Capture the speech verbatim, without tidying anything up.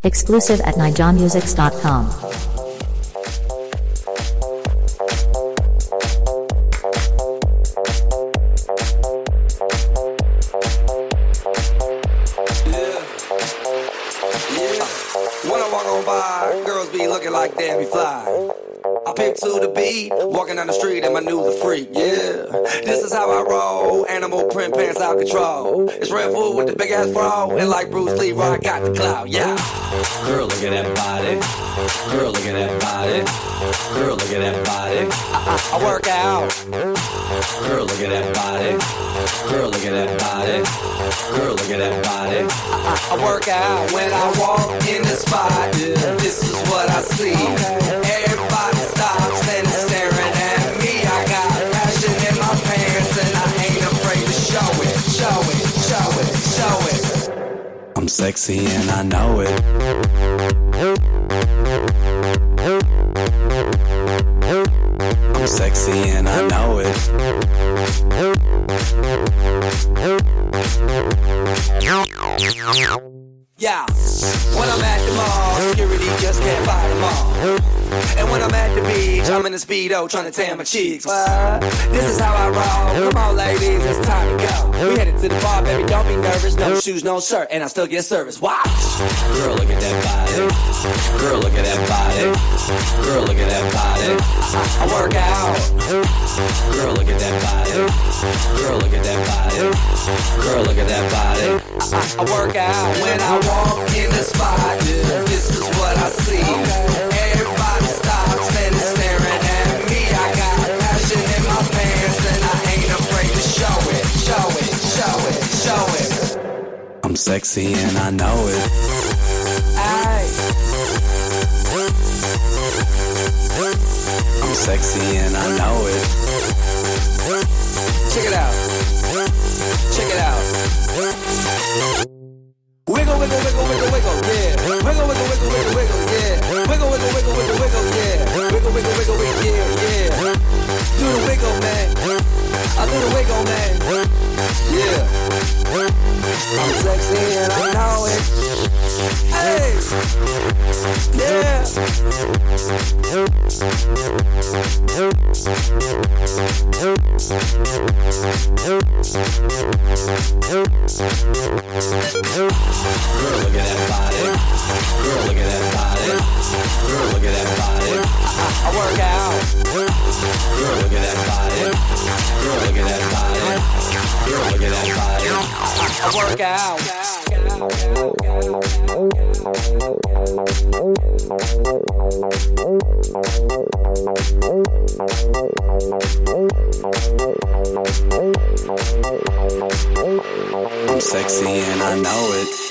Exclusive at nijamusics dot com. When I walk on by, girls be looking like Debbie Fly. I pick to the beat, walking down the street and my new the freak, yeah. This is how I roll, animal print pants out control. It's Red Food with the big ass bro, and like Bruce Lee, I got the clout, yeah. Girl, look at that body. Girl, look at that body. Girl, look at that body. I, I, I work out. Girl, look at that body. Girl, look at that body. Girl, look at that body. I, I, I work out when I walk in the spot. This is what I see. Everybody stops and is staring at me. I got passion in my pants and I ain't afraid to show it, show it, show it, show it. I'm sexy and I know it. I'm sexy and I know it. Yeah, when I'm at the mall, security just can't fight them all. And when I'm at the beach, I'm in a Speedo trying to tan my cheeks. What? This is how I roll. Come on, ladies, it's time to go. We headed to the bar, baby, don't be nervous. No shoes, no shirt, and I still get service. Watch. Girl, look at that body. Girl, look at that body. Girl, look at that body. I, I work out. Girl, look at that body. Girl, look at that body. Girl, look at that body. I, I, I work out when I walk in the spot. This is what I see. Everybody stops and is staring at me. I got passion in my pants and I ain't afraid to show it, show it, show it, show it. I'm sexy and I know it. Aye. I'm sexy and I know it. Check it out. Check it out. Wiggle, wiggle, wiggle, wiggle, wiggle, yeah. Wiggle, wiggle, wiggle, wiggle, wiggle, yeah. Wiggle, wiggle, wiggle, wiggle, wiggle, yeah. Wiggle, wiggle, wiggle, wiggle, yeah, yeah. Do the wiggle, man. I do the wiggle, man. Yeah. I'm sexy and I know it. Hey. Yeah. Girl, look at that body. Girl, look at that body. Girl, look at that body. I, I work out. Girl, look at that body. Girl, look at that body. Girl, look at that body. I, I work out. I'm sexy and I know it.